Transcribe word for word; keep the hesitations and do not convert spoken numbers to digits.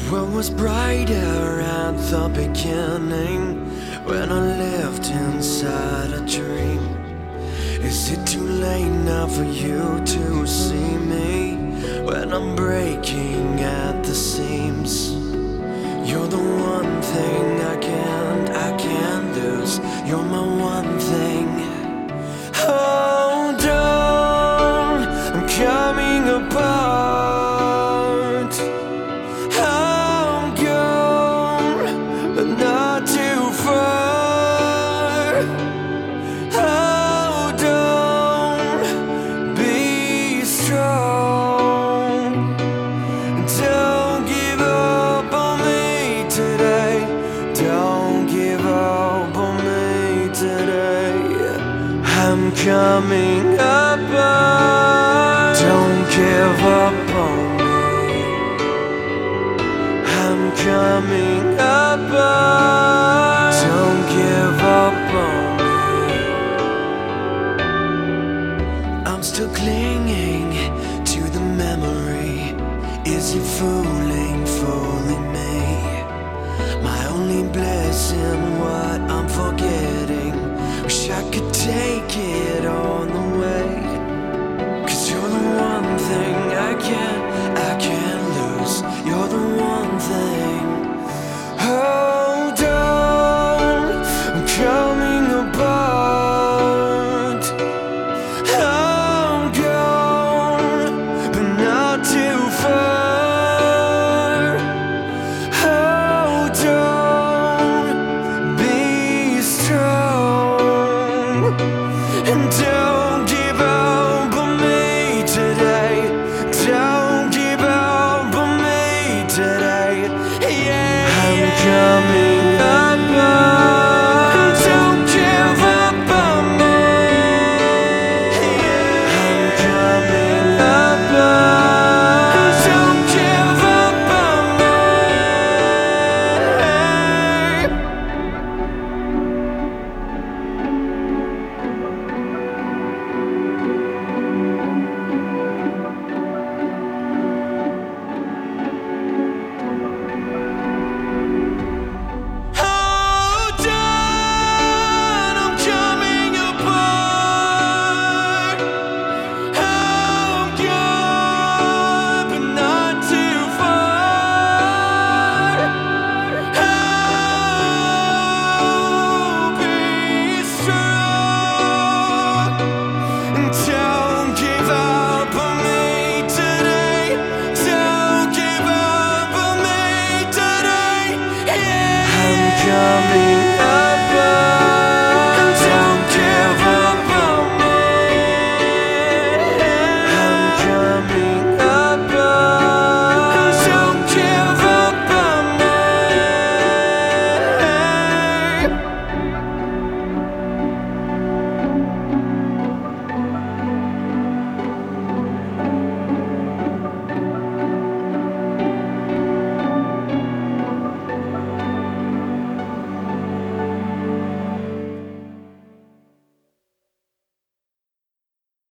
world was brighter at the beginning, when I lived inside a dream. Is it too late now for you to see me, when I'm breaking at the seams? You're the one thing I can't, I can't lose. You're my one thing. Hold on, I'm coming apart. I'm gone, but not too far. Hold on, be strong. Don't give up on me today. Don't give up on me today. I'm coming apart. Don't give up on me. I'm coming apart. Don't give up on me. I'm still clinging to the memory. Is it fooling, fooling me? My only blessing, what I'm forgetting. Wish I could take it on the way. Cause you're the one thing I can't, I can't lose. You're the one thing. Hold on, I'm coming apart. I'm gone, but not too far. Hold on, be strong. And don't give up on me today. Don't give up on me today. Yeah, I'm coming apart. Don't give up on me. Yeah, I'm coming apart. Don't give up on me. Hold on, I'm coming apart. I'm gone, but not too far. I'll be strong. And don't give up on me today. Don't give up on me today. Yeah, I'm coming